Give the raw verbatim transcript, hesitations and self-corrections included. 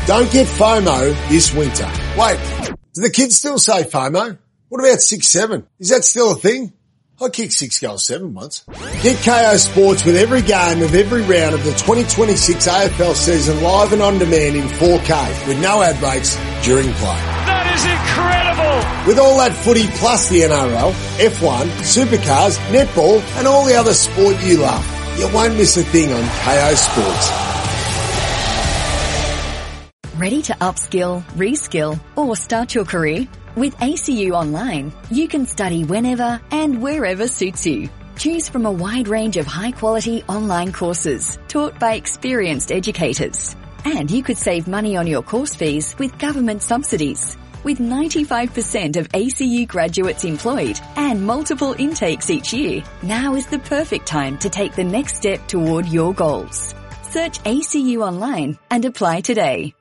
Don't get FOMO this winter. Wait, do the kids still say FOMO? What about six seven? Is that still a thing? I kicked six goals seven once. Get K O Sports with every game of every round of the twenty twenty-six A F L season live and on demand in four K with no ad breaks during play. That is incredible! With all that footy plus the N R L, F one, supercars, netball and all the other sport you love. You won't miss a thing on K O Sports. Ready to upskill, reskill or start your career? With A C U Online, you can study whenever and wherever suits you. Choose from a wide range of high-quality online courses taught by experienced educators. And you could save money on your course fees with government subsidies. With ninety-five percent of A C U graduates employed and multiple intakes each year, now is the perfect time to take the next step toward your goals. Search A C U Online and apply today.